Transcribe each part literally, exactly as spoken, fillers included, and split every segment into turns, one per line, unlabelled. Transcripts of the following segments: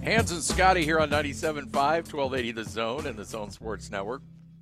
Hans and Scotty here on ninety-seven point five, twelve eighty The Zone and the Zone Sports Network.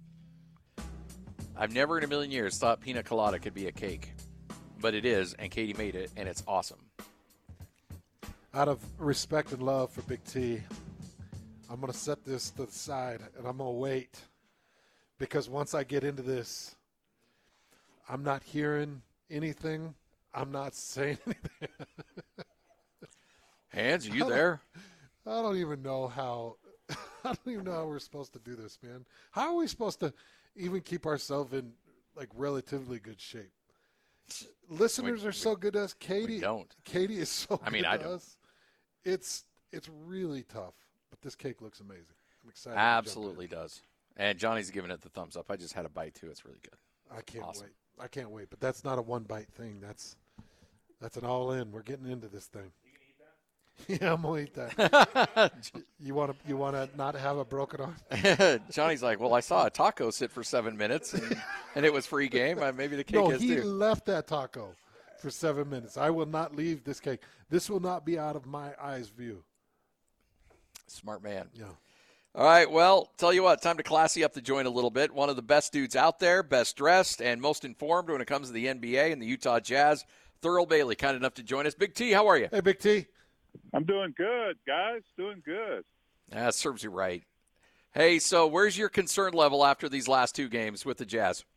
I've never in a million years thought pina colada could be a cake, but it is, and Katie made it, and it's awesome.
Out of respect and love for Big T, I'm going to set this to the side, and I'm going to wait, because once I get into this, I'm not hearing anything. I'm not saying anything.
Hans, are you there?
I don't even know how – I don't even know how we're supposed to do this, man. How are we supposed to even keep ourselves in, like, relatively good shape? Listeners
we,
are so good to us. Katie,
we don't.
Katie is so
I mean,
good
I
to
don't.
us. It's it's really tough, but this cake looks amazing. I'm excited.
Absolutely does. And Johnny's giving it the thumbs up. I just had a bite too. It's really good.
I can't
awesome.
wait. I can't wait. But that's not a one bite thing. That's that's an all in. We're getting into this thing. You can eat that? Yeah, I'm gonna eat that. you want to you want to not have a broken arm?
Johnny's like, well, I saw a taco sit for seven minutes, and, and it was free game. Uh, maybe the cake
no,
is
he
too.
left that taco for seven minutes. I will not leave this cake. This will not be out of my eyes view.
Smart man.
Yeah.
All right, well, tell you what, time to classy up the joint a little bit. One of the best dudes out there, best dressed, and most informed when it comes to the N B A and the Utah Jazz. Thurl Bailey, kind enough to join us. Big T, how are you?
Hey, Big T.
I'm doing good, guys. Doing good.
That serves you right. Hey, so where's your concern level after these last two games with the Jazz?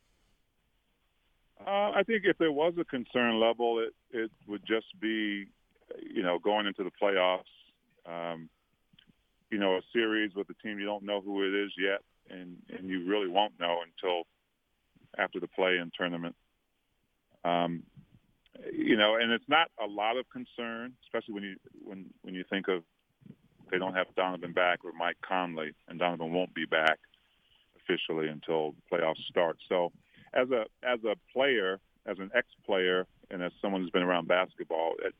Uh, I think if there was a concern level, it, it would just be, you know, going into the playoffs, um, you know, a series with a team you don't know who it is yet, and, and you really won't know until after the play-in tournament. Um, you know, and it's not a lot of concern, especially when you when when you think of they don't have Donovan back or Mike Conley, and Donovan won't be back officially until the playoffs start. So, as a as a player, as an ex-player, and as someone who's been around basketball, it,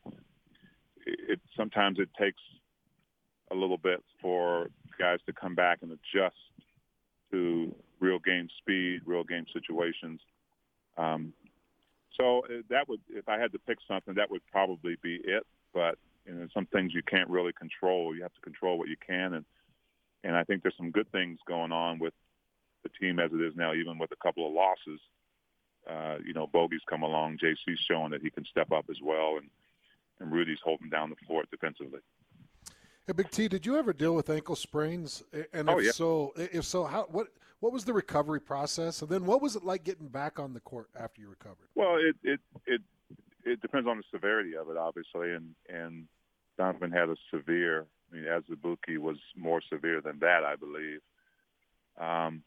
it sometimes it takes a little bit for guys to come back and adjust to real game speed, real game situations. Um, so that would, if I had to pick something, that would probably be it. But you know, some things you can't really control. You have to control what you can, and and I think there's some good things going on with the team as it is now, even with a couple of losses. Uh, you know, Bogey's come along. J C's showing that he can step up as well, and and Rudy's holding down the fort defensively.
Hey, Big T, did you ever deal with ankle sprains? And if
oh, yeah.
so, if so, how what what was the recovery process? And then what was it like getting back on the court after you recovered?
Well, it it it, it depends on the severity of it, obviously, and and Donovan had a severe. I mean, Azubuike was more severe than that, I believe. Um,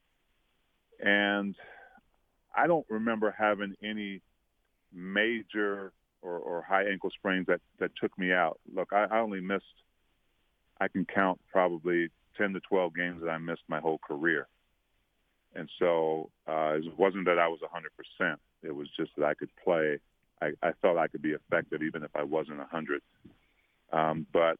and I don't remember having any major or, or high ankle sprains that, that took me out. Look, I, I only missed, I can count probably ten to twelve games that I missed my whole career. And so uh, it wasn't that I was one hundred percent. It was just that I could play. I, I thought I could be effective even if I wasn't one hundred. Um, but,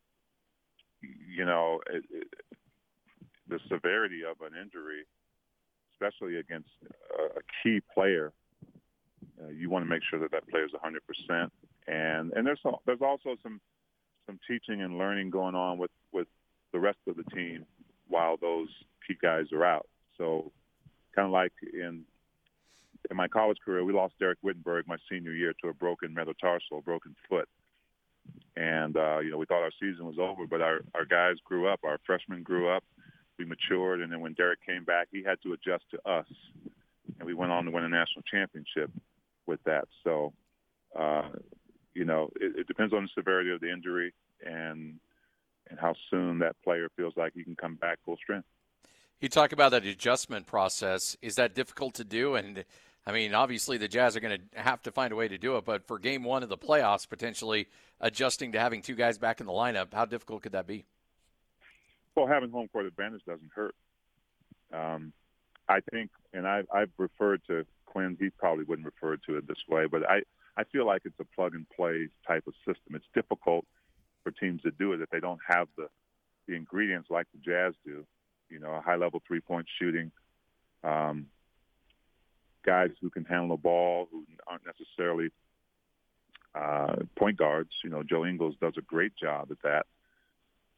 you know, it, it, the severity of an injury, especially against a, a key player, uh, you want to make sure that that player is one hundred percent. And and there's there's also some some teaching and learning going on with, with the rest of the team while those key guys are out. So kind of like in in my college career, we lost Derek Wittenberg my senior year to a broken metatarsal, a broken foot. And, uh, you know, we thought our season was over, but our, our guys grew up. Our freshmen grew up. We matured. And then when Derek came back, he had to adjust to us. And we went on to win a national championship with that. So, uh, you know, it, it depends on the severity of the injury and and how soon that player feels like he can come back full strength.
You talk about that adjustment process. Is that difficult to do? And, I mean, obviously the Jazz are going to have to find a way to do it, but for game one of the playoffs, potentially adjusting to having two guys back in the lineup, how difficult could that be?
Well, having home court advantage doesn't hurt. Um, I think, and I've, I've referred to Quinn, he probably wouldn't refer to it this way, but I, I feel like it's a plug-and-play type of system. It's difficult for teams to do it if they don't have the, the ingredients like the Jazz do. You know, a high-level three-point shooting, um, guys who can handle the ball, who aren't necessarily uh, point guards. You know, Joe Ingles does a great job at that.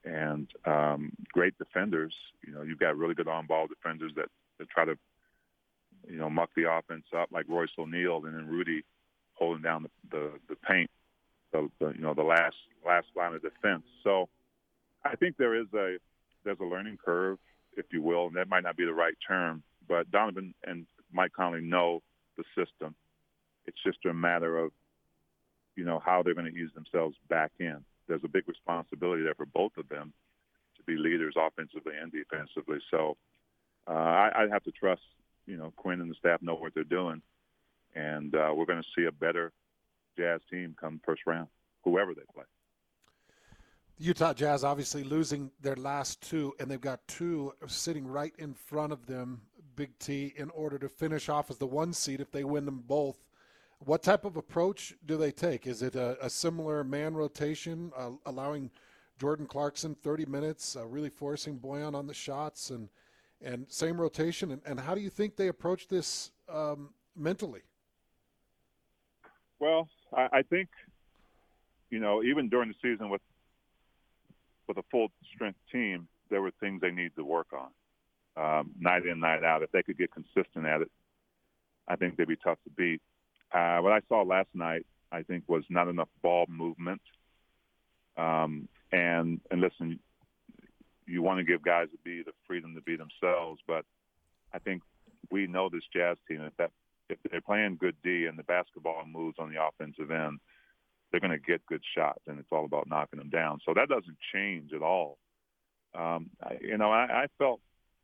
and um, great defenders. You know, you've got really good on-ball defenders that, that try to, you know, muck the offense up, like Royce O'Neal, and then Rudy holding down the the, the paint, the, the you know the last last line of defense. So I think there is a there's a learning curve, if you will, and that might not be the right term, but Donovan and Mike Conley know the system. It's just a matter of, you know, how they're going to ease themselves back in. There's a big responsibility there for both of them to be leaders offensively and defensively. So uh, I, I have to trust, you know, Quinn and the staff know what they're doing, and uh, we're going to see a better Jazz team come first round, whoever they play.
Utah Jazz obviously losing their last two, and they've got two sitting right in front of them, Big T, in order to finish off as the one seed if they win them both. What type of approach do they take? Is it a, a similar man rotation, uh, allowing Jordan Clarkson thirty minutes, uh, really forcing Bojan on the shots, and and same rotation? And, and how do you think they approach this um, mentally?
Well, I, I think, you know, even during the season with with a full-strength team, there were things they needed to work on, um, night in, night out. If they could get consistent at it, I think they'd be tough to beat. Uh, what I saw last night, I think, was not enough ball movement. Um, and, and listen, you want to give guys the, be the freedom to be themselves, but I think we know this Jazz team, if, that, if they're playing good D and the basketball moves on the offensive end, they're going to get good shots, and it's all about knocking them down. So that doesn't change at all. Um, I, you know, I, I felt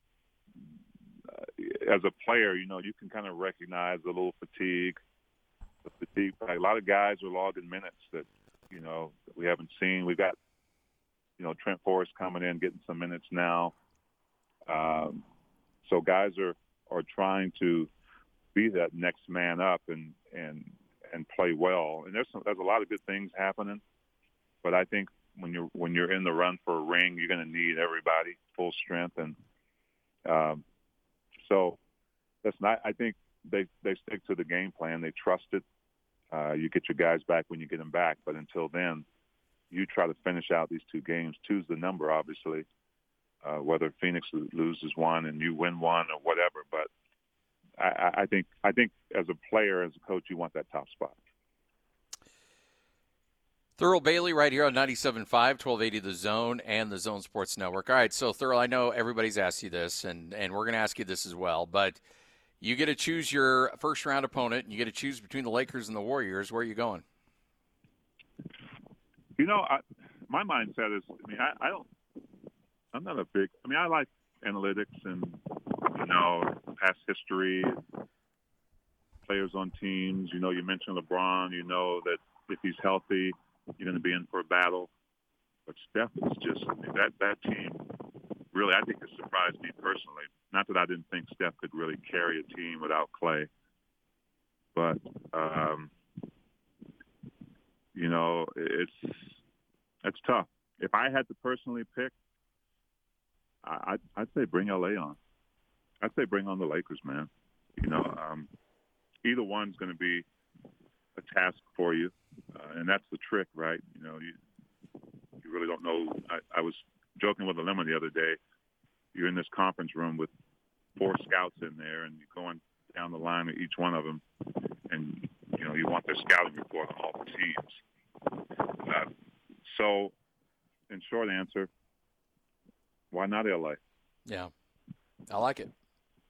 uh, as a player, you know, you can kind of recognize a little fatigue. The fatigue. Like a lot of guys are logging minutes that, you know, that we haven't seen. We've got, you know, Trent Forrest coming in, getting some minutes now. Um, so guys are, are trying to be that next man up and, and, and play well. And there's some, there's a lot of good things happening, but I think when you're when you're in the run for a ring, you're going to need everybody full strength. And um, so listen, I, I think they they stick to the game plan. They trust it. Uh, you get your guys back when you get them back, but until then, you try to finish out these two games. Two's the number, obviously. Uh, whether Phoenix loses one and you win one or whatever, but I, I think I think as a player, as a coach, you want that top spot.
Thurl Bailey right here on ninety-seven point five, twelve eighty The Zone and the Zone Sports Network. All right, so Thurl, I know everybody's asked you this, and, and we're going to ask you this as well, but you get to choose your first-round opponent, and you get to choose between the Lakers and the Warriors. Where are you going?
You know, I, my mindset is, I mean, I, I don't – I'm not a big – I mean, I like analytics and, you know, past history, players on teams. You know, you mentioned LeBron. You know that if he's healthy, you're going to be in for a battle. But Steph is just that that team. Really, I think it surprised me personally. Not that I didn't think Steph could really carry a team without Clay, but um, you know, it's it's tough. If I had to personally pick, I, I'd, I'd say bring L A on. I'd say bring on the Lakers, man. You know, um, either one's going to be a task for you, uh, and that's the trick, right? You know, you you really don't know. I, I was joking with a lemon the other day. You're in this conference room with four scouts in there, and you're going down the line with each one of them, and you know you want their scouting report on all the teams. Uh, so, in short answer, why not L A?
Yeah, I like it.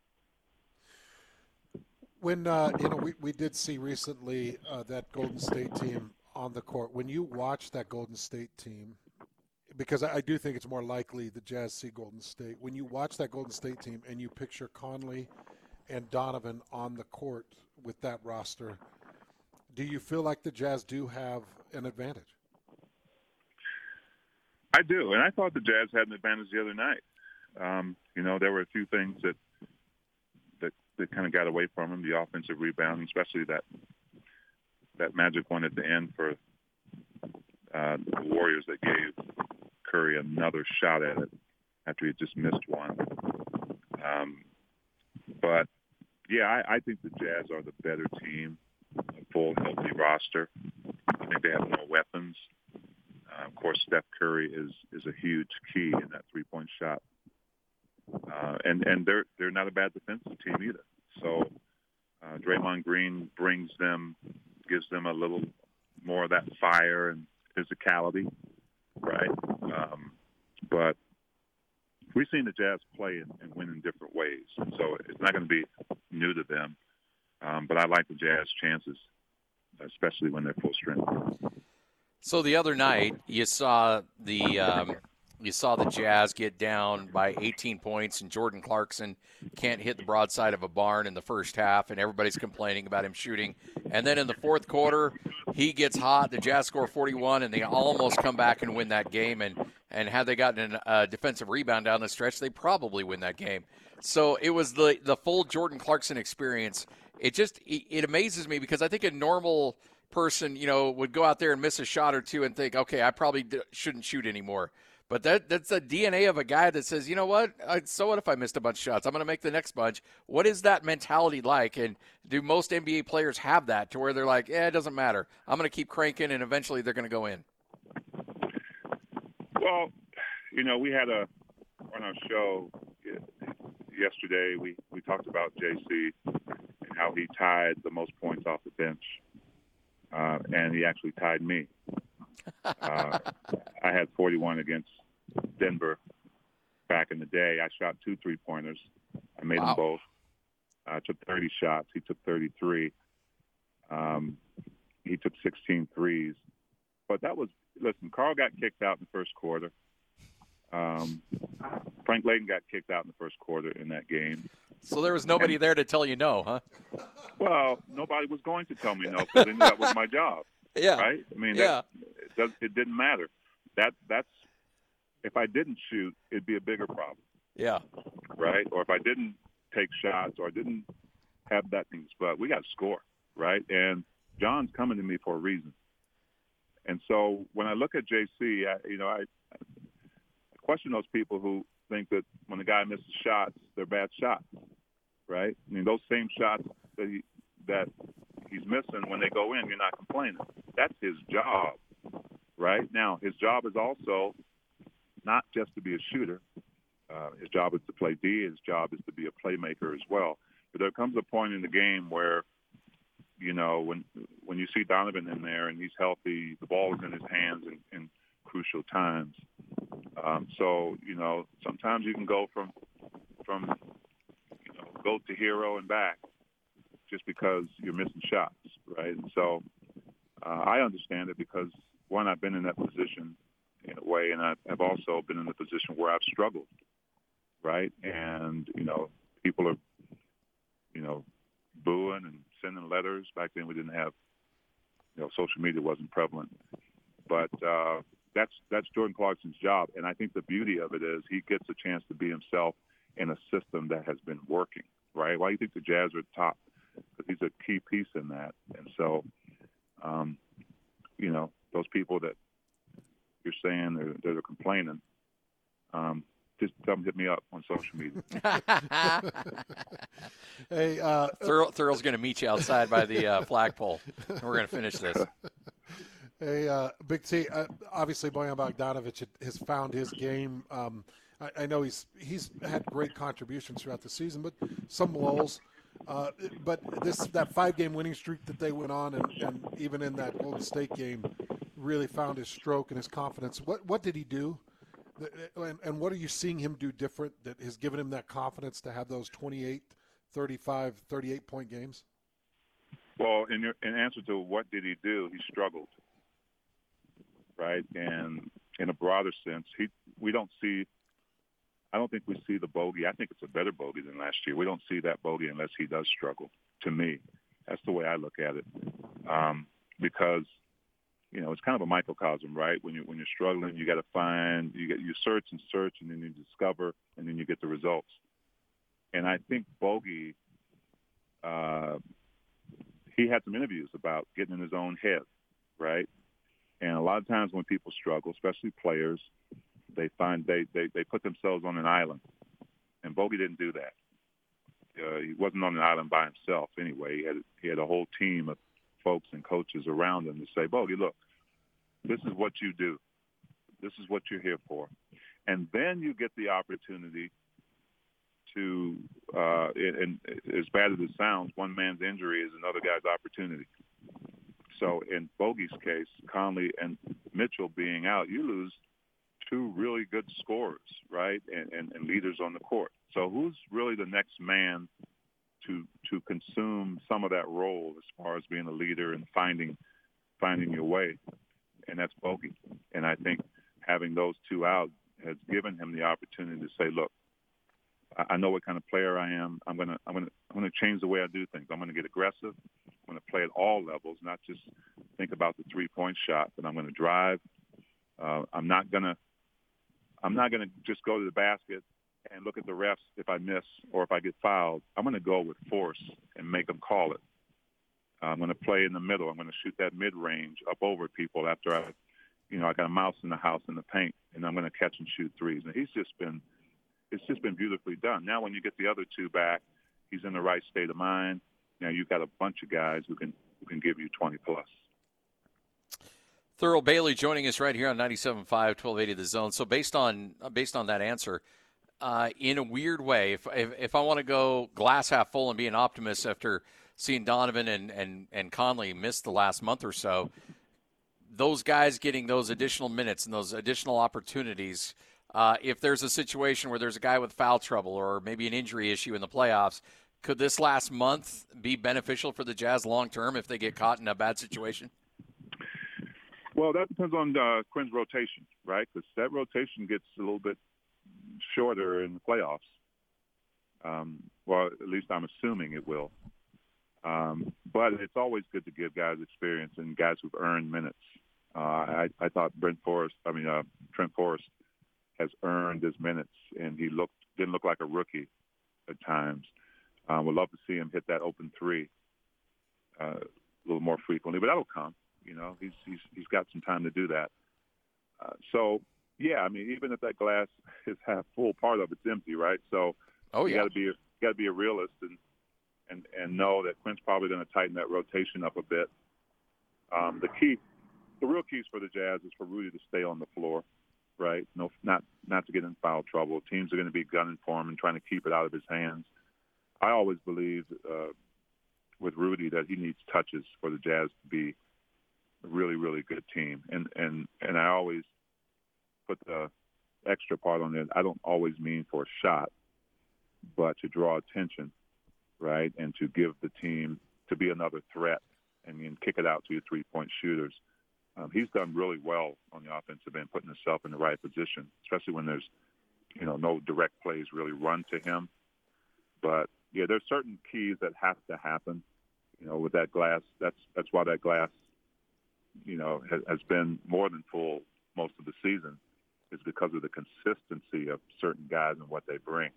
When uh, you know, we, we did see recently uh, that Golden State team on the court. When you watch that Golden State team, because I, I do think it's more likely the Jazz see Golden State. When you watch that Golden State team and you picture Conley and Donovan on the court with that roster, do you feel like the Jazz do have an advantage?
I do, and I thought the Jazz had an advantage the other night. Um, you know, there were a few things that that, that kind of got away from them, the offensive rebounding, especially that that magic one at the end for uh, the Warriors that gave Curry another shot at it after he just missed one. Um, but, yeah, I, I think the Jazz are the better team, a full, healthy roster. I think they have more weapons. Uh, course, Steph Curry is is a huge key in that three-point shot. Uh, and and they're they're not a bad defensive team either. So uh, Draymond Green brings them, gives them a little more of that fire and physicality, right? Um, but we've seen the Jazz play and, and win in different ways, so it's not going to be new to them. Um, but I like the Jazz chances, especially when they're full strength.
So the other night, you saw the um, you saw the Jazz get down by eighteen points, and Jordan Clarkson can't hit the broadside of a barn in the first half, and everybody's complaining about him shooting. And then in the fourth quarter, he gets hot. The Jazz score forty-one, and they almost come back and win that game. And and had they gotten a uh, defensive rebound down the stretch, they probably win that game. So it was the the full Jordan Clarkson experience. It just it, it amazes me because I think a normal person, you know, would go out there and miss a shot or two and think, okay, I probably d- shouldn't shoot anymore. But that that's the D N A of a guy that says, you know what, I, so what if I missed a bunch of shots? I'm going to make the next bunch. What is that mentality like? And do most N B A players have that to where they're like, yeah, it doesn't matter. I'm going to keep cranking, and eventually they're going to go in?
Well, you know, we had a on our show yesterday, we, we talked about J C and how he tied the most points off the bench. Uh, and he actually tied me. Uh, I had forty-one against Denver back in the day. I shot two three-pointers. I made
wow.
them both. I took thirty shots. He took thirty-three. Um, he took sixteen threes. But that was – listen, Carl got kicked out in the first quarter. Um, Frank Layden got kicked out in the first quarter in that game.
So there was nobody
and,
there to tell you no, huh?
Well, nobody was going to tell me no because they knew that was my job.
Yeah.
Right? I mean,
yeah.
that, it, does, it didn't matter. That That's if I didn't shoot, it'd be a bigger problem.
Yeah.
Right? Or if I didn't take shots or I didn't have that things. But we got to score, right? And John's coming to me for a reason. And so when I look at J C, I, you know, I, I question those people who think that when the guy misses shots, they're bad shots, right? I mean, those same shots that he, that he's missing when they go in, you're not complaining. That's his job, right? Now, his job is also not just to be a shooter. Uh, his job is to play D. His job is to be a playmaker as well. But there comes a point in the game where, you know, when when you see Donovan in there and he's healthy, the ball is in his hands in, in crucial times. Um, so, you know, sometimes you can go from, from you know, goat to hero and back just because you're missing shots, right? And so uh, I understand it because, one, I've been in that position in a way, and I've also been in the position where I've struggled, right? And, you know, people are, you know, booing and sending letters. Back then we didn't have, you know, social media wasn't prevalent. But uh, that's that's Jordan Clarkson's job. And I think the beauty of it is he gets a chance to be himself in a system that has been working, right? Why do you think the Jazz are top? Because he's a key piece in that. And so, um, you know, those people that you're saying they're, that are complaining, um, just come hit me up on social media.
Hey, uh,
Thurl, Thurl's going to meet you outside by the uh, flagpole, and we're going to finish this.
Hey, uh, Big T, uh, obviously Bojan Bogdanovic has found his game. Um, I, I know he's he's had great contributions throughout the season, but some lulls. Uh, but this that five-game winning streak that they went on, and, and even in that Golden State game, really found his stroke and his confidence. What what did he do? And, and what are you seeing him do different that has given him that confidence to have those twenty-eight, thirty-five, thirty-eight-point games?
Well, in, your, in answer to what did he do, he struggled, right? And in a broader sense, he we don't see – I don't think we see the bogey. I think it's a better bogey than last year. We don't see that bogey unless he does struggle, to me. That's the way I look at it um, because – you know, it's kind of a microcosm, right? When you when you're struggling, you got to find, you get you search and search, and then you discover, and then you get the results. And I think Bogey, uh, he had some interviews about getting in his own head, right? And a lot of times when people struggle, especially players, they find they they, they put themselves on an island, and Bogey didn't do that. Uh, he wasn't on an island by himself anyway. He had he had a whole team of folks and coaches around him to say, Bogey, look, this is what you do. This is what you're here for. And then you get the opportunity to, uh, and as bad as it sounds, one man's injury is another guy's opportunity. So in Bogey's case, Conley and Mitchell being out, you lose two really good scorers, right, and, and, and leaders on the court. So who's really the next man to to consume some of that role as far as being a leader and finding finding your way? And that's Bogey. And I think having those two out has given him the opportunity to say, look, I know what kind of player I am. I'm gonna I'm gonna I'm gonna change the way I do things. I'm gonna get aggressive. I'm gonna play at all levels, not just think about the three-point shot, but I'm gonna drive. Uh, I'm not gonna I'm not gonna just go to the basket and look at the refs if I miss or if I get fouled. I'm gonna go with force and make them call it. I'm gonna play in the middle. I'm gonna shoot that mid-range up over people after I, you know, I got a mouse in the house in the paint, and I'm gonna catch and shoot threes. And he's just been It's just been beautifully done. Now when you get the other two back, he's in the right state of mind. Now you've got a bunch of guys who can who can give you twenty plus.
Thurl Bailey joining us right here on ninety-seven point five, twelve eighty The Zone. So based on based on that answer, uh, in a weird way, if if, if I want to go glass half full and be an optimist after seeing Donovan and, and, and Conley miss the last month or so, those guys getting those additional minutes and those additional opportunities, uh, if there's a situation where there's a guy with foul trouble or maybe an injury issue in the playoffs, could this last month be beneficial for the Jazz long term if they get caught in a bad situation?
Well, that depends on uh, Quinn's rotation, right? Because that rotation gets a little bit shorter in the playoffs. Um, well, at least I'm assuming it will. Um, but it's always good to give guys experience and guys who've earned minutes. Uh, I, I thought Brent Forrest, I mean uh, Trent Forrest, has earned his minutes, and he looked didn't look like a rookie at times. Um, would love to see him hit that open three uh, a little more frequently, but that'll come. You know, he's he's he's got some time to do that. Uh, so yeah, I mean, even if that glass is half full, part of it's empty, right? So
oh yeah,
you got to be you got to be a realist and and and know that Quinn's probably going to tighten that rotation up a bit. Um, the key, the real keys for the Jazz is for Rudy to stay on the floor, right? No, not not to get in foul trouble. Teams are going to be gunning for him and trying to keep it out of his hands. I always believed uh, with Rudy that he needs touches for the Jazz to be a really, really good team. And, and, and I always put the extra part on it. I don't always mean for a shot, but to draw attention, right, and to give the team to be another threat and then kick it out to your three-point shooters. Um, he's done really well on the offensive end, putting himself in the right position, especially when there's, you know, no direct plays really run to him. But, yeah, there's certain keys that have to happen, you know, with that glass. That's that's why that glass, you know, has, has been more than full most of the season, is because of the consistency of certain guys and what they bring.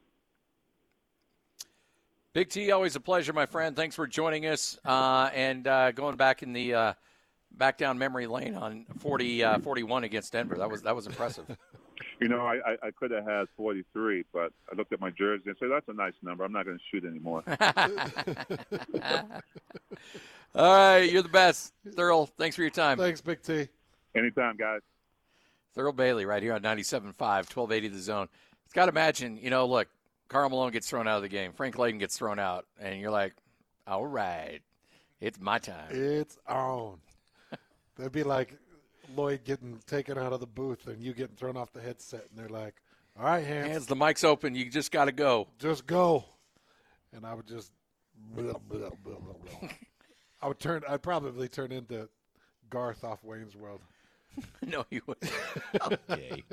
Big T, always a pleasure, my friend. Thanks for joining us. Uh, and uh, going back in the uh, back down memory lane on forty, uh, forty-one against Denver, that was that was impressive.
You know, I, I, I could have had forty-three, but I looked at my jersey and said, that's a nice number. I'm not going to shoot anymore.
All right, you're the best. Thurl, thanks for your time.
Thanks, Big T.
Anytime, guys.
Thurl Bailey right here on ninety-seven point five, twelve eighty The Zone. It's got to imagine, you know, look, Karl Malone gets thrown out of the game. Frank Layden gets thrown out. And you're like, all right, it's my time.
It's on. That'd be like Lloyd getting taken out of the booth and you getting thrown off the headset. And they're like, all right, hands.
Hands, the mic's open. You just got to go.
Just go. And I would just blah, blah, blah, blah, blah. I would turn. I'd probably turn into Garth off Wayne's World.
No, you wouldn't.
Okay.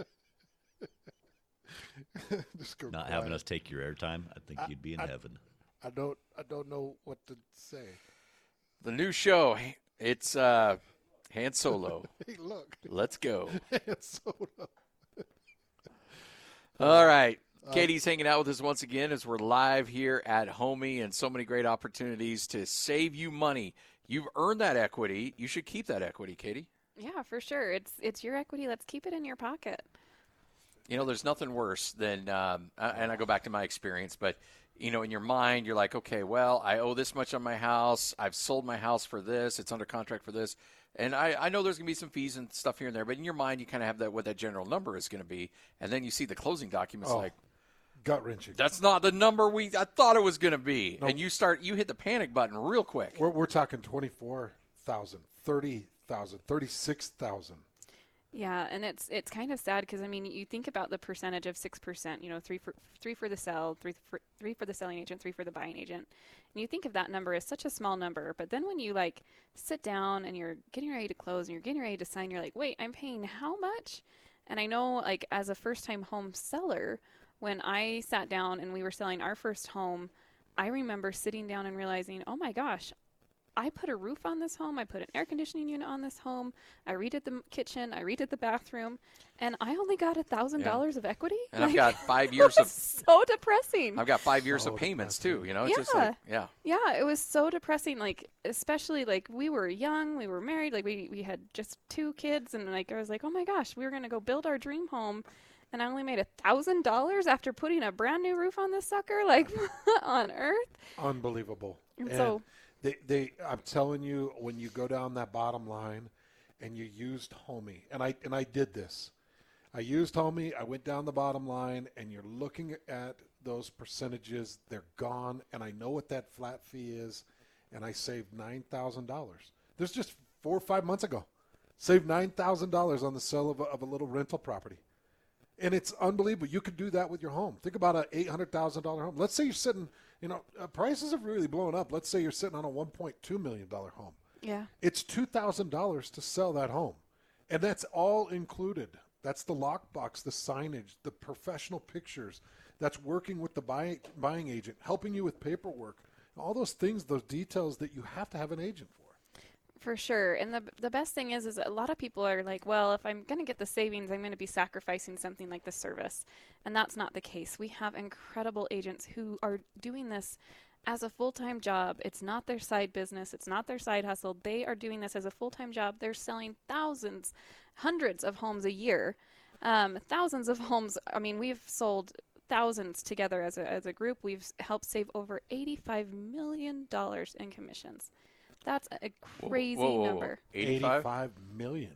Just go
Not
quiet.
having us take your airtime, I think
I-
you'd be in
I-
heaven.
I don't. I don't know what to say.
The new show, it's uh, Han Solo.
Hey, look.
Let's go.
It's Solo.
All right. Katie's hanging out with us once again as we're live here at Homey, and so many great opportunities to save you money. You've earned that equity. You should keep that equity, Katie.
Yeah, for sure. It's it's your equity. Let's keep it in your pocket.
You know, there's nothing worse than, um, and I go back to my experience, but, you know, in your mind, you're like, okay, well, I owe this much on my house. I've sold my house for this. It's under contract for this. And I, I know there's going to be some fees and stuff here and there, but in your mind, you kind of have that what that general number is going to be, and then you see the closing documents
Oh,
like,
gut wrenching.
that's not the number we I thought it was going to be,
Nope.
and you start you hit the panic button real quick.
We're, we're talking twenty-four thousand, thirty thousand, thirty-six thousand.
Yeah, and it's it's kind of sad because I mean you think about the percentage of six percent, you know, three for three for the sell, three for three for the selling agent, three for the buying agent, and you think of that number as such a small number. But then when you like sit down and you're getting ready to close and you're getting ready to sign, you're like, wait, I'm paying how much? And I know like as a first time home seller, when I sat down and we were selling our first home, I remember sitting down and realizing, oh my gosh, I put a roof on this home. I put an air conditioning unit on this home. I redid the kitchen. I redid the bathroom, and I only got a thousand dollars of equity.
And I've got five years
it
of
was so depressing.
I've got five years
So
of payments
depressing.
too. You know, it's just
Yeah.
like yeah.
Yeah, it was so depressing. Like, especially like we were young, we were married, like we we had just two kids, and like I was like, oh my gosh, we were gonna go build our dream home, and I only made a thousand dollars after putting a brand new roof on this sucker. Like, what on earth?
Unbelievable.
And
And
so-
they, they, I'm telling you, when you go down that bottom line and you used Homey, and I and I did this. I used Homey, I went down the bottom line, and you're looking at those percentages, they're gone, and I know what that flat fee is, and I saved nine thousand dollars. This just four or five months ago. Saved nine thousand dollars on the sale of a, of a little rental property. And it's unbelievable. You could do that with your home. Think about an eight hundred thousand dollars home. Let's say you're sitting, you know, uh, prices have really blown up. Let's say you're sitting on a one point two million dollars home.
Yeah.
It's two thousand dollars to sell that home. And that's all included. That's the lockbox, the signage, the professional pictures. That's working with the buy, buying agent, helping you with paperwork. All those things, those details that you have to have an agent for.
For sure. And the the best thing is is a lot of people are like, well, if I'm going to get the savings, I'm going to be sacrificing something like the service. And that's not the case. We have incredible agents who are doing this as a full-time job. It's not their side business. It's not their side hustle. They are doing this as a full-time job. They're selling thousands, hundreds of homes a year. Um, thousands of homes. I mean, we've sold thousands together as a as a group. We've helped save over eighty-five million dollars in commissions. That's a crazy
Whoa, whoa, whoa.
number.
eighty-five?
eighty-five million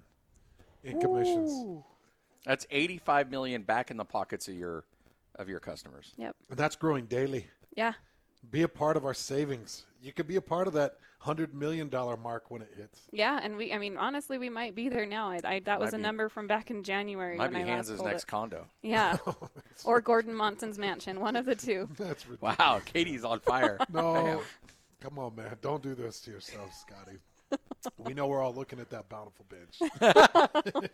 in commissions.
Ooh.
That's eighty-five million back in the pockets of your of your customers.
Yep.
And that's growing daily.
Yeah.
Be a part of our savings. You could be a part of that one hundred million dollars mark when it hits.
Yeah, and we, I mean, honestly, we might be there now. I, I that was
Might
a
be-
number from back in January
Might
when
be
I
Hans's
last pulled
next
it.
condo.
Yeah. Or Gordon Monson's mansion, one of the two.
That's ridiculous.
Wow, Katie's on fire.
No, come on, man. Don't do this to yourself, Scotty. We know we're all looking at that bountiful bench.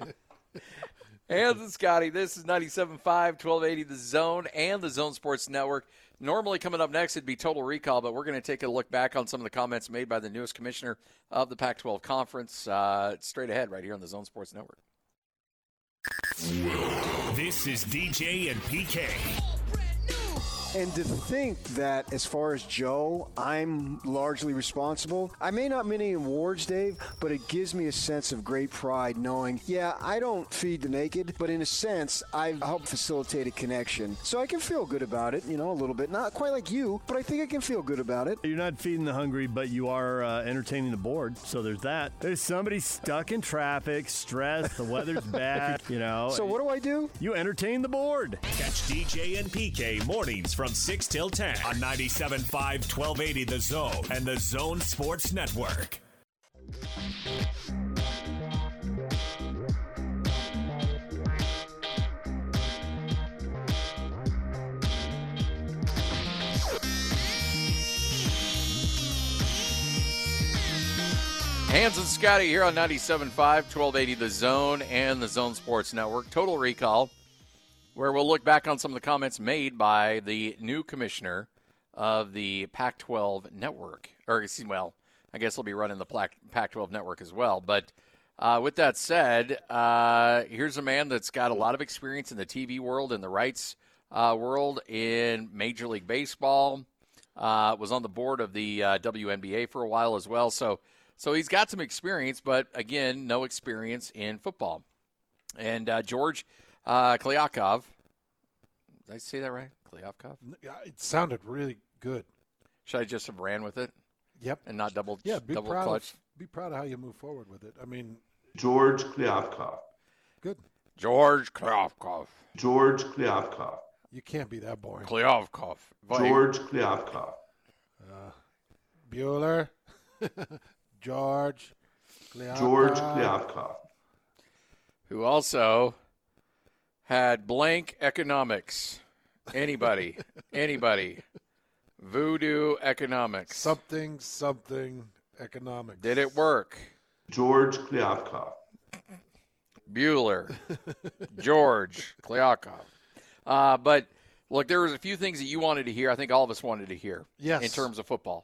Hans and Scotty, this is ninety-seven point five, twelve eighty The Zone and the Zone Sports Network. Normally coming up next, it'd be Total Recall, but we're going to take a look back on some of the comments made by the newest commissioner of the Pac twelve Conference. Uh, straight ahead right here on the Zone Sports Network.
This is D J and P K.
And to think that, as far as Joe, I'm largely responsible. I may not win any awards, Dave, but it gives me a sense of great pride knowing, yeah, I don't feed the naked, but in a sense, I've helped facilitate a connection. So I can feel good about it, you know, a little bit. Not quite like you, but I think I can feel good about it.
You're not feeding the hungry, but you are uh, entertaining the bored. So there's that. There's somebody stuck in traffic, stressed, the weather's bad, you know.
So what do I do?
You entertain the bored.
Catch D J and P K mornings from six till ten on ninety-seven point five, twelve eighty The Zone and the Zone Sports Network.
Hans and Scotty here on ninety-seven point five, twelve eighty The Zone and the Zone Sports Network. Total Recall, where we'll look back on some of the comments made by the new commissioner of the Pac twelve Network. Or, well, I guess he'll be running the Pac twelve Network as well. But uh, with that said, uh, here's a man that's got a lot of experience in the T V world and the rights uh, world in Major League Baseball. Uh, was on the board of the uh, W N B A for a while as well. So, so he's got some experience, but, again, no experience in football. And uh, George uh, Kliavkoff, did I say that right? Kliavkoff?
Yeah, it sounded really good.
Should I just have ran with it?
Yep.
and not double
Yeah, be
double
proud
clutch.
Of, be proud of how you move forward with it. I mean,
George Kliavkoff.
good.
George Kliavkoff.
George Kliavkoff.
You can't be that boring.
Kliavkoff.
George Kliavkoff.
Uh, Bueller. George Kliavkoff.
George Kliavkoff.
Who also had blank economics. Anybody. Anybody. Voodoo economics.
Something, something economics.
Did it work?
George Kliavkoff.
Bueller. George Kliavkoff. Uh, but, look, there was a few things that you wanted to hear. I think all of us wanted to hear.
Yes.
In terms of football.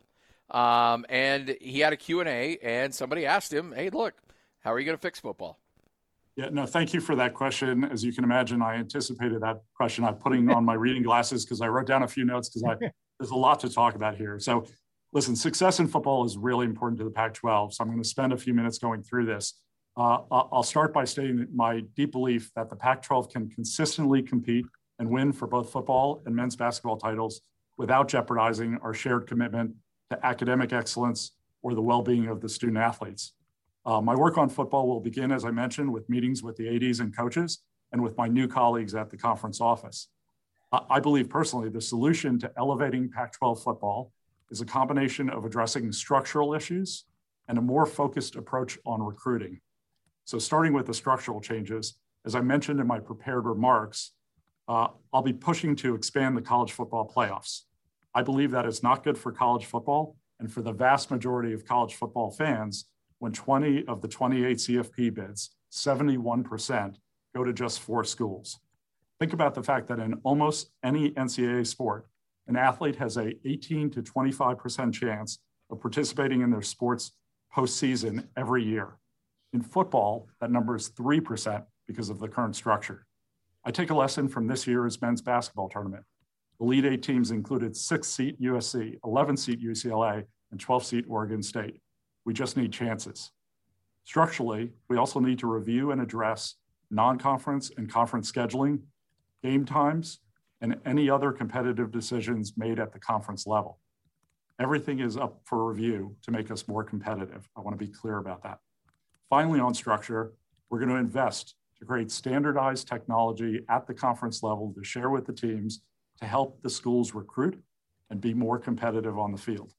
Um, and he had a Q and A, and somebody asked him, hey, look, how are you going to fix football?
Yeah, no, thank you for that question. As you can imagine, I anticipated that question. I'm putting on my reading glasses because I wrote down a few notes because I there's a lot to talk about here. So, listen, success in football is really important to the Pac twelve. So I'm going to spend a few minutes going through this. Uh, I'll start by stating my deep belief that the Pac twelve can consistently compete and win for both football and men's basketball titles without jeopardizing our shared commitment to academic excellence or the well-being of the student athletes. Uh, my work on football will begin, as I mentioned, with meetings with the A Ds and coaches and with my new colleagues at the conference office. Uh, I believe personally the solution to elevating Pac twelve football is a combination of addressing structural issues and a more focused approach on recruiting. So starting with the structural changes, as I mentioned in my prepared remarks, uh, I'll be pushing to expand the college football playoffs. I believe that it's not good for college football and for the vast majority of college football fans when twenty of the twenty-eight C F P bids, seventy-one percent, go to just four schools. Think about the fact that in almost any N C double A sport, an athlete has a eighteen to twenty-five percent chance of participating in their sports postseason every year. In football, that number is three percent because of the current structure. I take a lesson from this year's men's basketball tournament. The Elite Eight teams included six-seat U S C, eleven-seat U C L A, and twelve-seat Oregon State. We just need chances. Structurally, we also need to review and address non-conference and conference scheduling, game times, and any other competitive decisions made at the conference level. Everything is up for review to make us more competitive. I want to be clear about that. Finally, on structure, we're going to invest to create standardized technology at the conference level to share with the teams to help the schools recruit and be more competitive on the field.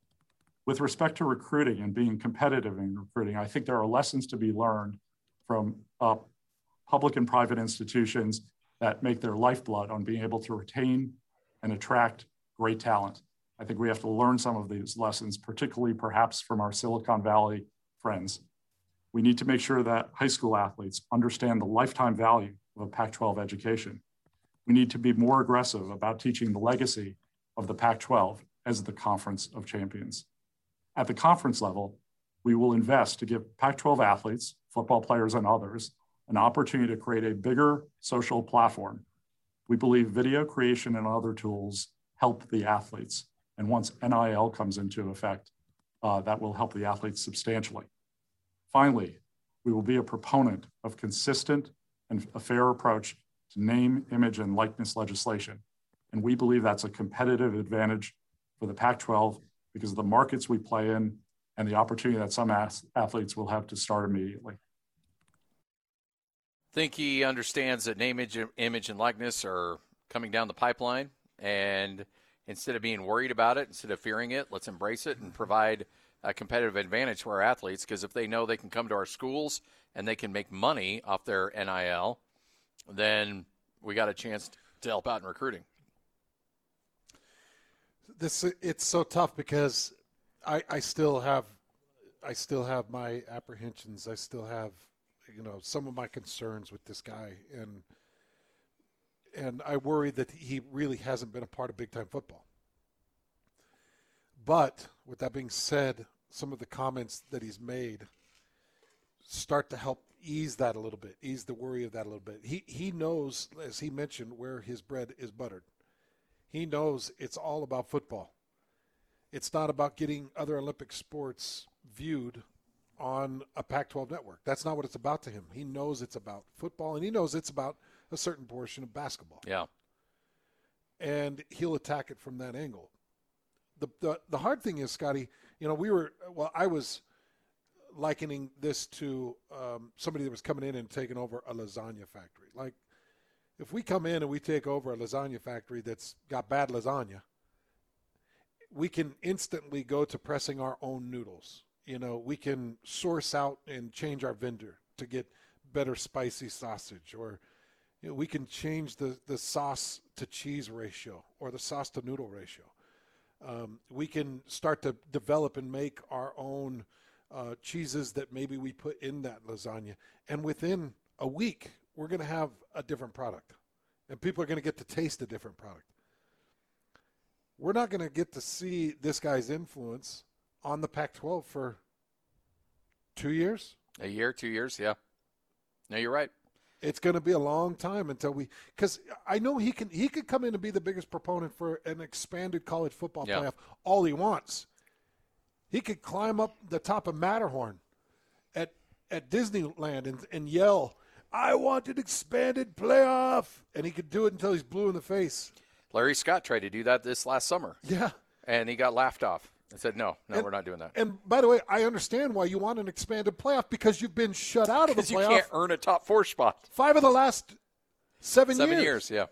With respect to recruiting and being competitive in recruiting, I think there are lessons to be learned from uh, public and private institutions that make their lifeblood on being able to retain and attract great talent. I think we have to learn some of these lessons, particularly perhaps from our Silicon Valley friends. We need to make sure that high school athletes understand the lifetime value of a Pac twelve education. We need to be more aggressive about teaching the legacy of the Pac twelve as the Conference of Champions. At the conference level, we will invest to give Pac twelve athletes, football players and others, an opportunity to create a bigger social platform. We believe video creation and other tools help the athletes. And once N I L comes into effect, uh, that will help the athletes substantially. Finally, we will be a proponent of consistent and a fair approach to name, image, and likeness legislation. And we believe that's a competitive advantage for the Pac twelve because of the markets we play in and the opportunity that some athletes will have to start immediately.
Think he understands that name, image, image, and likeness are coming down the pipeline, and instead of being worried about it, instead of fearing it, let's embrace it and provide a competitive advantage to our athletes, because if they know they can come to our schools and they can make money off their N I L, then we got a chance to help out in recruiting.
This it's so tough because I, I still have I still have my apprehensions. I still have, you know, some of my concerns with this guy, and and I worry that he really hasn't been a part of big-time football. But with that being said, some of the comments that he's made start to help ease that a little bit, ease the worry of that a little bit. He he knows, as he mentioned, where his bread is buttered. He knows it's all about football. It's not about getting other Olympic sports viewed on a Pac twelve network. That's not what it's about to him. He knows it's about football, and he knows it's about a certain portion of basketball.
Yeah.
And he'll attack it from that angle. the, the the hard thing is, Scotty, you know, we were well, I was likening this to um, somebody that was coming in and taking over a lasagna factory. Like, if we come in and we take over a lasagna factory that's got bad lasagna, we can instantly go to pressing our own noodles. You know, we can source out and change our vendor to get better spicy sausage, or you know, we can change the, the sauce to cheese ratio or the sauce to noodle ratio. Um, we can start to develop and make our own uh, cheeses that maybe we put in that lasagna. And within a week, we're going to have a different product. And people are going to get to taste a different product. We're not going to get to see this guy's influence on the Pac twelve for two years.
A year, two years, yeah. No, you're right.
It's going to be a long time until we – because I know he can he could come in and be the biggest proponent for an expanded college football
yeah.
playoff all he wants. He could climb up the top of Matterhorn at at Disneyland and, and yell, I want an expanded playoff. And he could do it until he's blue in the face.
Larry Scott tried to do that this last summer.
Yeah.
And he got laughed off. I said, no, no,
and,
we're not doing that.
And by the way, I understand why you want an expanded playoff, because you've been shut out of the playoff.
Because you can't earn a top four spot.
Five of the last seven,
seven
years.
Seven years, yeah.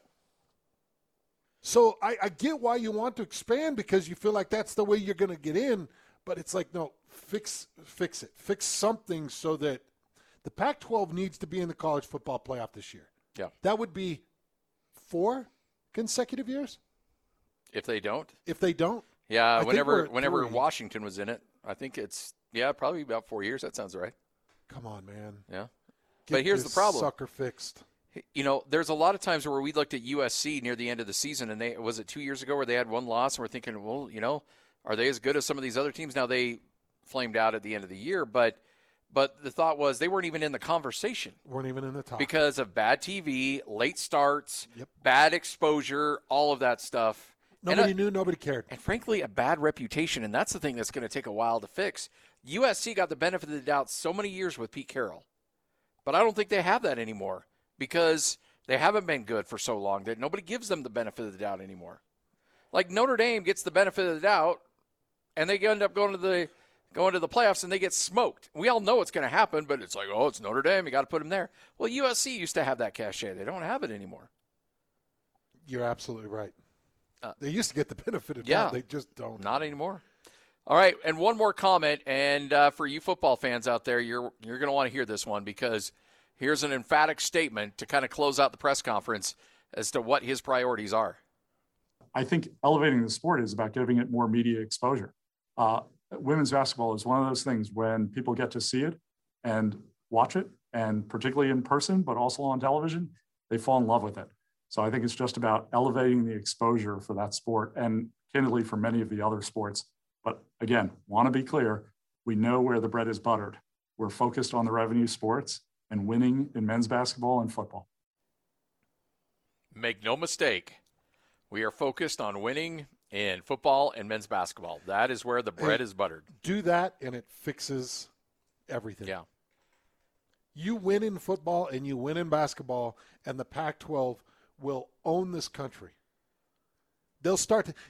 So I, I get why you want to expand, because you feel like that's the way you're going to get in. But it's like, no, fix fix it. Fix something so that the Pac twelve needs to be in the college football playoff this year.
Yeah.
That would be four consecutive years?
If they don't?
If they don't?
Yeah,
I
whenever
think
whenever
three.
Washington was in it, I think it's, yeah, probably about four years. That sounds right.
Come on, man.
Yeah.
Get
but here's the
this
problem.
Sucker fixed.
You know, there's a lot of times where we looked at U S C near the end of the season, and they was it two years ago where they had one loss, and we're thinking, well, you know, are they as good as some of these other teams? Now, they flamed out at the end of the year, but but the thought was they weren't even in the conversation.
Weren't even in the top.
Because of bad T V, late starts,
yep.
bad exposure, all of that stuff.
Nobody
a,
knew, nobody cared.
And frankly, a bad reputation, and that's the thing that's going to take a while to fix. U S C got the benefit of the doubt so many years with Pete Carroll, but I don't think they have that anymore because they haven't been good for so long that nobody gives them the benefit of the doubt anymore. Like Notre Dame gets the benefit of the doubt, and they end up going to the going to the playoffs, and they get smoked. We all know it's going to happen, but it's like, oh, it's Notre Dame. You got to put them there. Well, U S C used to have that cachet. They don't have it anymore.
You're absolutely right.
Uh,
they used to get the benefit of
yeah,
doubt. They just don't.
Not anymore. All right, and one more comment, and uh, for you football fans out there, you're you're going to want to hear this one because here's an emphatic statement to kind of close out the press conference as to what his priorities are.
I think elevating the sport is about giving it more media exposure. Uh, women's basketball is one of those things when people get to see it and watch it, and particularly in person, but also on television, they fall in love with it. So I think it's just about elevating the exposure for that sport and candidly for many of the other sports. But again, want to be clear, we know where the bread is buttered. We're focused on the revenue sports and winning in men's basketball and football.
Make no mistake, we are focused on winning in football and men's basketball. That is where the bread
and
is buttered.
Do that, and it fixes everything.
Yeah.
You win in football and you win in basketball, and the Pac twelve will own this country. They'll start to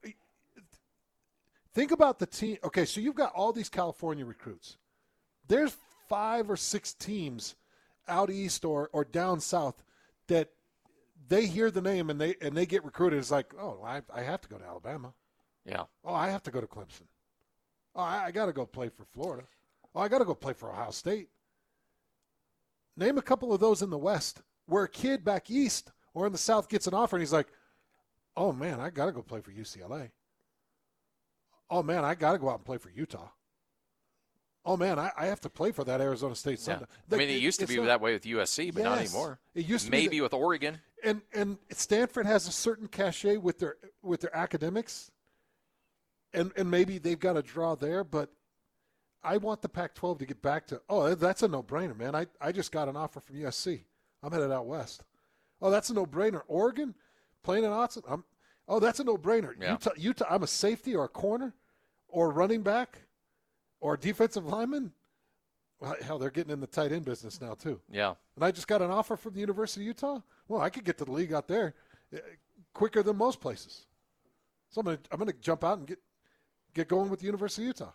think about the team. Okay, so you've got all these California recruits. There's five or six teams out east or, or down south that they hear the name and they and they get recruited. It's like, oh, I, I have to go to Alabama.
Yeah.
Oh, I have to go to Clemson. Oh, I, I got to go play for Florida. Oh, I got to go play for Ohio State. Name a couple of those in the West where a kid back east or in the South gets an offer and he's like, oh, man, I got to go play for U C L A. Oh, man, I got to go out and play for Utah. Oh, man, I, I have to play for that Arizona State Sun.
Yeah. I mean, it used to be
not,
that way with U S C, but
yes,
not anymore.
It used to
Maybe
be the,
with Oregon.
And and Stanford has a certain cachet with their with their academics, and and maybe they've got a draw there, but I want the Pac twelve to get back to, oh, that's a no-brainer, man. I, I just got an offer from U S C. I'm headed out west. Oh, that's a no-brainer. Oregon, playing in Autzen. I'm, oh, that's a no-brainer.
Yeah.
Utah, Utah, I'm a safety or a corner or a running back or a defensive lineman. Well, hell, they're getting in the tight end business now, too.
Yeah.
And I just got an offer from the University of Utah. Well, I could get to the league out there quicker than most places. So I'm going to I'm going to jump out and get get going with the University of Utah.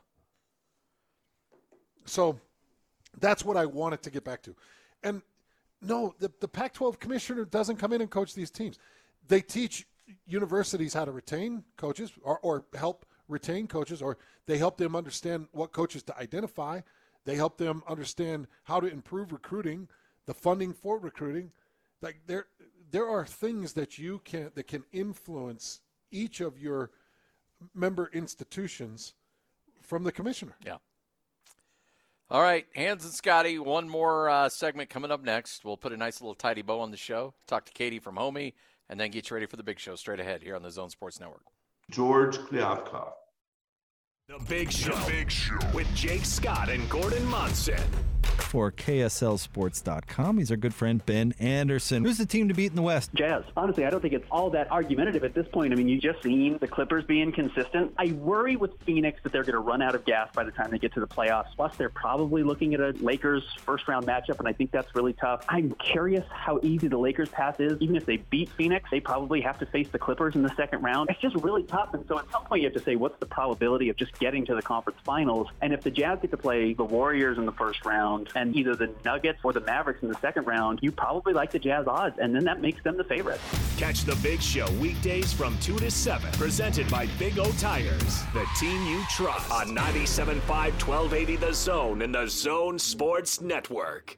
So that's what I wanted to get back to. And no, the, the Pac twelve commissioner doesn't come in and coach these teams. They teach universities how to retain coaches or, or help retain coaches, or they help them understand what coaches to identify. They help them understand how to improve recruiting, the funding for recruiting. Like there, there are things that you can that can influence each of your member institutions from the commissioner.
Yeah. All right, Hans and Scotty, one more uh, segment coming up next. We'll put a nice little tidy bow on the show, talk to Katie from Homie, and then get you ready for the big show straight ahead here on the Zone Sports Network.
George Kliavkoff.
The Big Show, the Big Show with Jake Scott and Gordon Monson.
For K S L Sports dot com, he's our good friend Ben Anderson. Who's the team to beat in the West?
Jazz. Honestly, I don't think it's all that argumentative at this point. I mean, you just seen the Clippers being consistent. I worry with Phoenix that they're going to run out of gas by the time they get to the playoffs. Plus, they're probably looking at a Lakers first-round matchup, and I think that's really tough. I'm curious how easy the Lakers' path is. Even if they beat Phoenix, they probably have to face the Clippers in the second round. It's just really tough, and so at some point you have to say, what's the probability of just getting to the conference finals? And if the Jazz get to play the Warriors in the first round and either the Nuggets or the Mavericks in the second round, you probably like the Jazz odds, and then that makes them the favorite.
Catch the Big Show weekdays from two to seven, presented by Big O Tires, the team you trust, on ninety-seven point five, twelve eighty The Zone and the Zone Sports Network.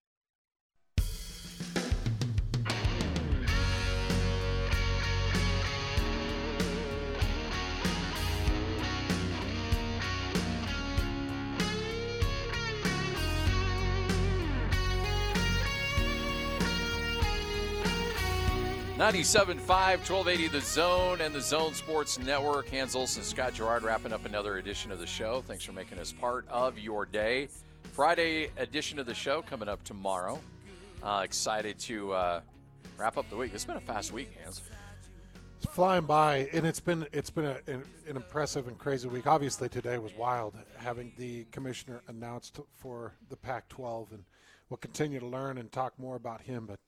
ninety-seven point five, twelve eighty The Zone and the Zone Sports Network. Hans Olsen, Scott Gerard wrapping up another edition of the show. Thanks for making us part of your day. Friday edition of the show coming up tomorrow. Uh, excited to uh, wrap up the week. It's been a fast week, Hans.
It's flying by, and it's been it's been a, an, an impressive and crazy week. Obviously, today was wild, having the commissioner announced for the Pac twelve, and we'll continue to learn and talk more about him, but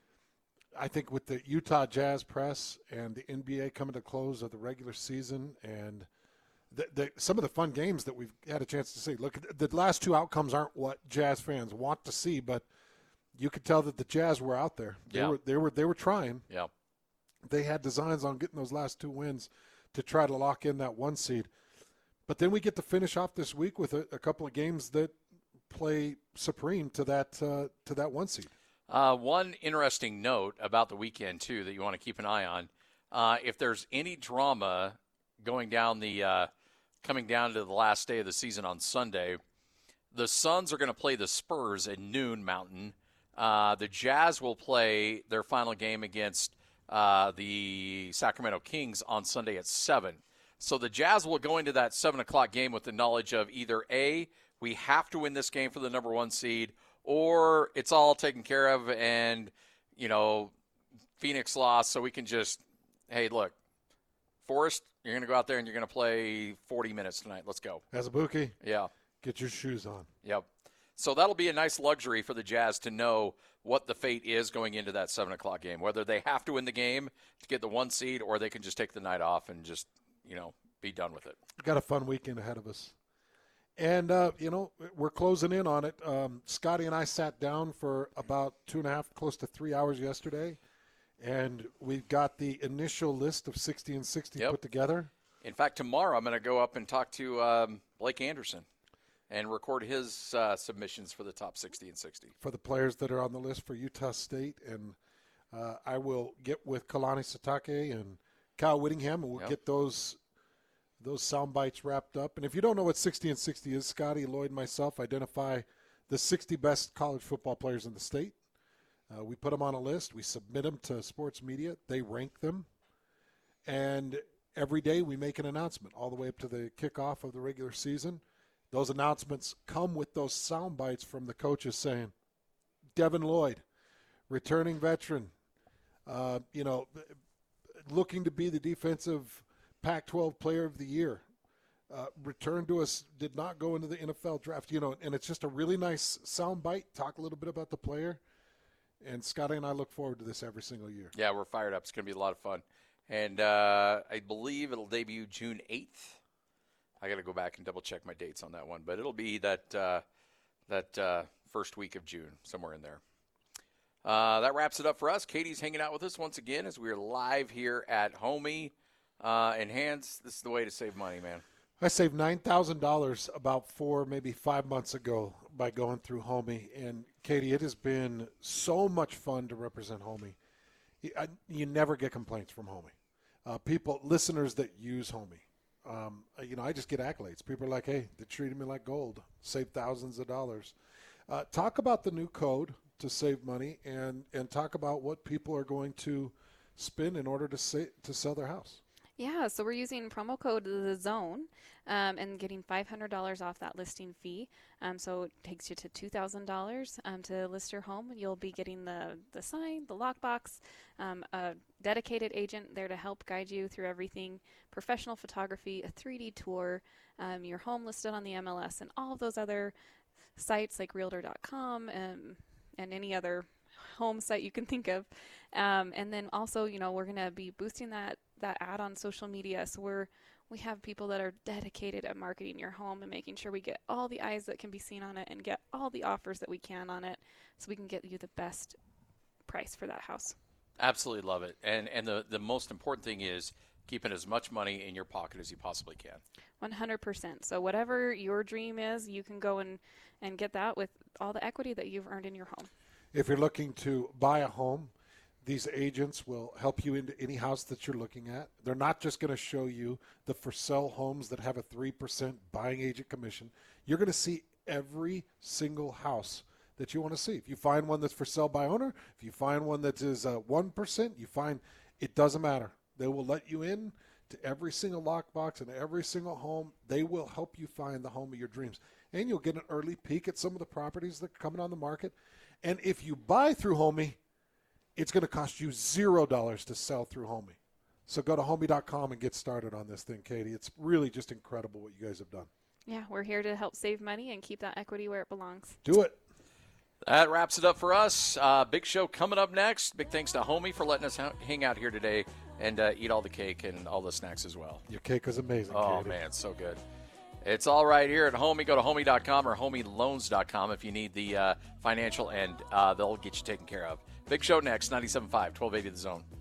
I think with the Utah Jazz press and the N B A coming to close of the regular season and the, the, some of the fun games that we've had a chance to see. Look, the last two outcomes aren't what Jazz fans want to see, but you could tell that the Jazz were out there. They
yeah.
were they were they were trying.
Yeah.
They had designs on getting those last two wins to try to lock in that one seed. But then we get to finish off this week with a, a couple of games that play supreme to that uh, to that one seed.
Uh, one interesting note about the weekend, too, that you want to keep an eye on. Uh, if there's any drama going down the uh, coming down to the last day of the season on Sunday, the Suns are going to play the Spurs at noon Mountain. Uh, the Jazz will play their final game against uh, the Sacramento Kings on Sunday at seven. So the Jazz will go into that seven o'clock game with the knowledge of either A, we have to win this game for the number one seed, or it's all taken care of and, you know, Phoenix lost, so we can just, hey, look, Forrest, you're going to go out there and you're going to play forty minutes tonight. Let's go.
As a bookie,
yeah,
get your shoes on.
Yep. So that'll be a nice luxury for the Jazz to know what the fate is going into that seven o'clock game, whether they have to win the game to get the one seed or they can just take the night off and just, you know, be done with it.
We've got a fun weekend ahead of us. And, uh, you know, we're closing in on it. Um, Scotty and I sat down for about two and a half, close to three hours yesterday, and we've got the initial list of sixty and sixty
yep.
put together.
In fact, tomorrow I'm going to go up and talk to um, Blake Anderson and record his uh, submissions for the top sixty and sixty.
For the players that are on the list for Utah State, and uh, I will get with Kalani Sitake and Kyle Whittingham, and we'll
yep.
get those – those sound bites wrapped up. And if you don't know what sixty and sixty is, Scotty, Lloyd, and myself identify the sixty best college football players in the state. Uh, we put them on a list. We submit them to sports media. They rank them. And every day we make an announcement all the way up to the kickoff of the regular season. Those announcements come with those sound bites from the coaches saying, Devin Lloyd, returning veteran, uh, you know, looking to be the defensive Pac twelve Player of the Year, uh, returned to us, did not go into the N F L draft, you know, and it's just a really nice sound bite. Talk a little bit about the player, and Scotty and I look forward to this every single year.
Yeah, we're fired up. It's going to be a lot of fun. And uh, I believe it'll debut June eighth. I got to go back and double check my dates on that one, but it'll be that uh, that uh, first week of June, somewhere in there. Uh, that wraps it up for us. Katie's hanging out with us once again as we're live here at Homey. Uh, and Hans, this is the way to save money, man.
I saved nine thousand dollars about four, maybe five months ago by going through Homey. And, Katie, it has been so much fun to represent Homey. You, I, you never get complaints from Homey. Uh, people, listeners that use Homey. Um, you know, I just get accolades. People are like, hey, they treated me like gold, saved thousands of dollars. Uh, talk about the new code to save money and, and talk about what people are going to spend in order to sa- to sell their house.
Yeah, so we're using promo code The Zone um, and getting five hundred dollars off that listing fee. Um, so it takes you to two thousand dollars um, to list your home. You'll be getting the, the sign, the lockbox, um, a dedicated agent there to help guide you through everything, professional photography, a three D tour, um, your home listed on the M L S, and all of those other sites like Realtor dot com and, and any other home site you can think of. Um, and then also, you know, we're going to be boosting that that ad on social media. So we're we have people that are dedicated at marketing your home and making sure we get all the eyes that can be seen on it and get all the offers that we can on it so we can get you the best price for that house.
Absolutely love it. And and the, the most important thing is keeping as much money in your pocket as you possibly can.
one hundred percent. So whatever your dream is, you can go and, and get that with all the equity that you've earned in your home.
If you're looking to buy a home, these agents will help you into any house that you're looking at. They're not just going to show you the for sale homes that have a three percent buying agent commission. You're going to see every single house that you want to see. If you find one that's for sale by owner, if you find one that is uh, one percent, you find it doesn't matter. They will let you in to every single lockbox and every single home. They will help you find the home of your dreams. And you'll get an early peek at some of the properties that are coming on the market. And if you buy through Homey, it's going to cost you zero dollars to sell through Homey. So go to homey dot com and get started on this thing, Katie. It's really just incredible what you guys have done.
Yeah, we're here to help save money and keep that equity where it belongs.
Do it.
That wraps it up for us. Uh, big show coming up next. Big thanks to Homey for letting us ha- hang out here today and uh, eat all the cake and all the snacks as well.
Your cake was amazing,
Oh,
Katie.
man, it's so good. It's all right here at Homey. Go to homey dot com or homey loans dot com if you need the uh, financial end. Uh, they'll get you taken care of. Big show next, ninety-seven point five, twelve eighty The Zone.